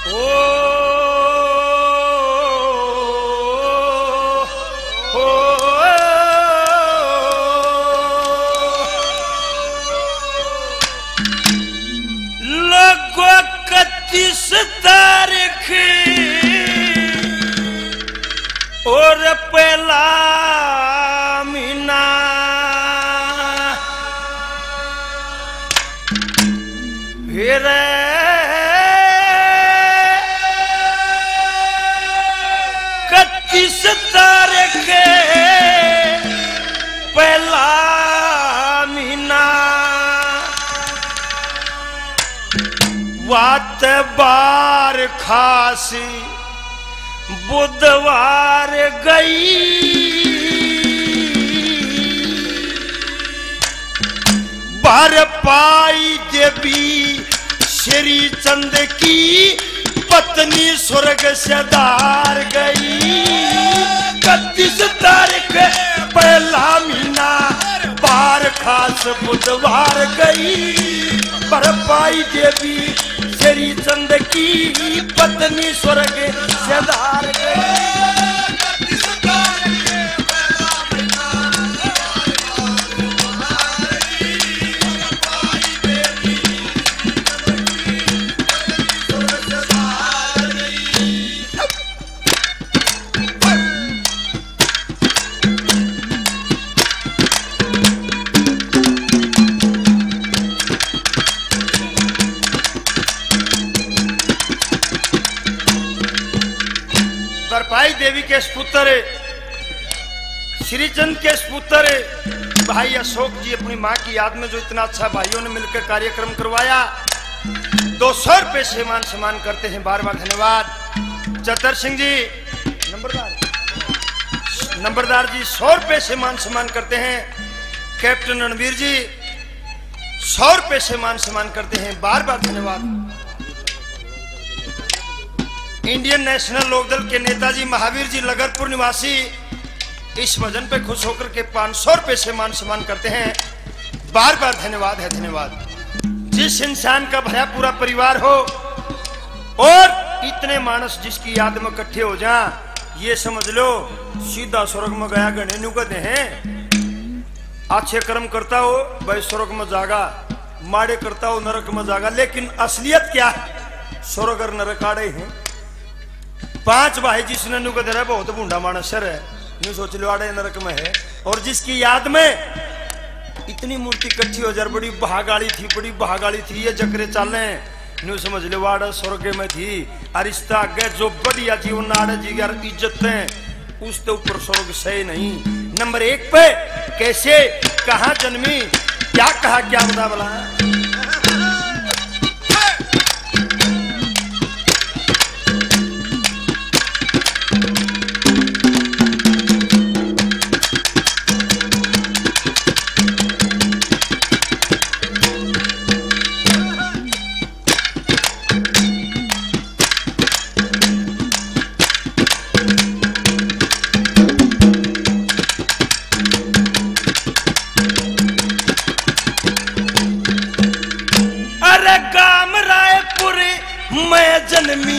लगो 31 तारीख और पहला महीना फिर 31 तारीख पहला महीना वात बार खासी बुधवार गई बार पाई देवी श्री चंद की पत्नी स्वर्ग से धार गई 31 तारीख पहला महीना बार खास बुधवार गई पर पाई देवी श्री चंद की पत्नी स्वर्ग से धार गई बरपाई देवी के पुत्र श्रीचंद के पुत्र भाई अशोक जी अपनी मां की याद में जो इतना अच्छा भाइयों ने मिलकर कार्यक्रम करवाया 200 रुपए से मान सम्मान करते हैं। बार बार धन्यवाद। चतर सिंह जी नंबरदार जी 100 रुपए से मान सम्मान करते हैं। कैप्टन रणवीर जी 100 रुपए से मान सम्मान करते हैं। बार बार धन्यवाद। इंडियन नेशनल लोकदल के नेताजी महावीर जी लगरपुर निवासी इस भजन पे खुश होकर के 500 रुपए से मान सम्मान करते हैं। बार बार धन्यवाद है। धन्यवाद। जिस इंसान का भया पूरा परिवार हो और इतने मानस जिसकी याद में इकट्ठे हो जा, ये समझ लो सीधा स्वर्ग में गया गणे नु कहते हैं। अच्छे कर्म करता हो भाई स्वर्ग में जागा, माड़े करता हो नरक में जागा। लेकिन असलियत क्या है? स्वर्ग और नरक आड़े हैं। 5 भाई जिसने नु कहते रहे बहुत बूढ़ा मानस है, नु सोच लो आड़े नरक में है। और जिसकी याद में इतनी मूर्ति इकट्ठी हो जा, बड़ी भागाड़ी थी ये जकरे चाले न्यू समझ लो वाड़ा स्वर्ग में थी। अरिश्ता आगे जो बढ़िया जीवन नाड़े जी यार इज्जत है उसके ऊपर स्वर्ग सही नहीं। नंबर 1 पे कैसे कहां जन्मी क्या कहा क्या बता बोला। मैं जन्मी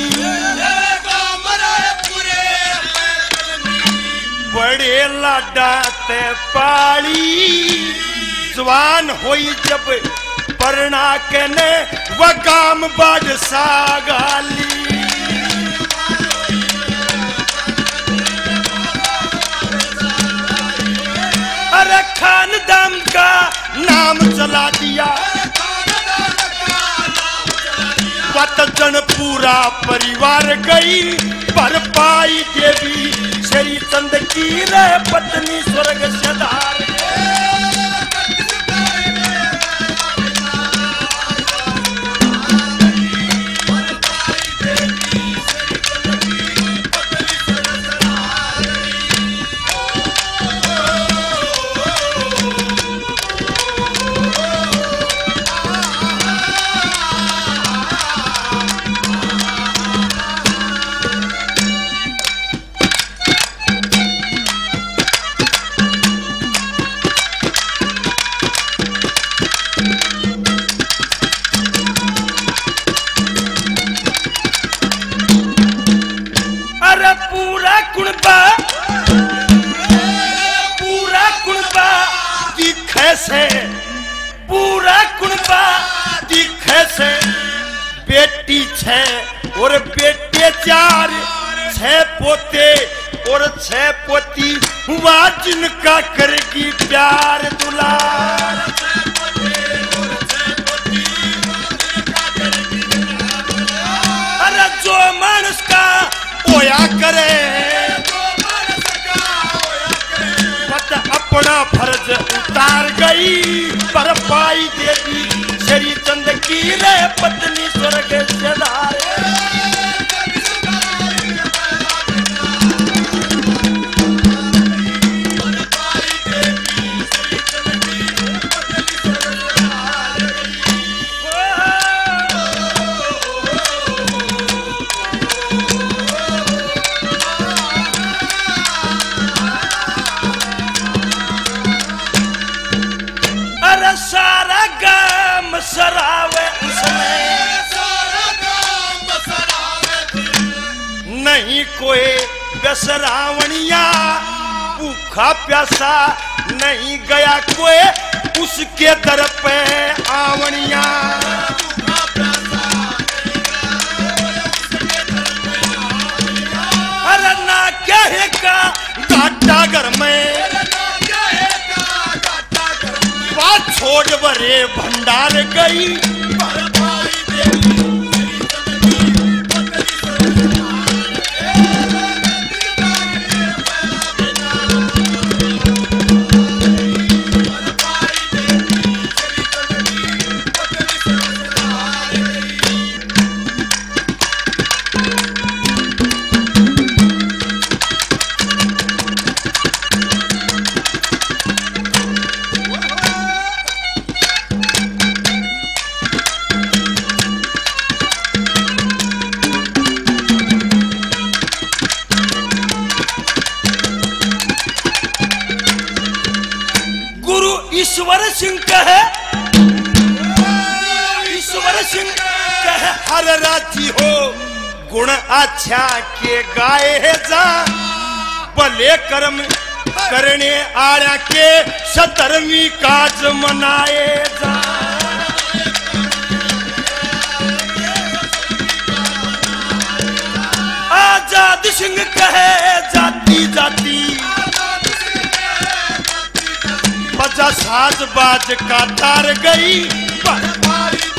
बड़े लाडा ते पाली जवान होई जब परना के ने वगाम बाड़ सागाली। अरे खानदान का नाम चला दिया जन पूरा परिवार गई पर पाई देवी श्री चंद की रे पत्नी स्वर्ग से धार। कुणबा पूरा कुणबा दिखे से पूरा कुणबा दिखे से बेटी 6 और बेटे 4 6 पोते और 6 पोती हुआ जिनका करेगी प्यार दुलार अरे जो मानस का होया करे मत अपना फर्ज उतार गई पर पाई देवी श्री चंद की रे पत्नी स्वर्ग से धारे सारा गाम सरावे उसमें नहीं कोई बेसरावणिया भूखा प्यासा नहीं गया कोई उसके दर पे आवणिया अरे ना कहेगा घाटा घर में छोड़ बरे भंडार गई ईश्वर सिंह कहे हर राजी हो गुण अच्छा के गाए जा भले कर्म करने आया के सधर्मी काज मनाए जा आजाद सिंह कहे जाति जाति बजा साज बाज का तार गई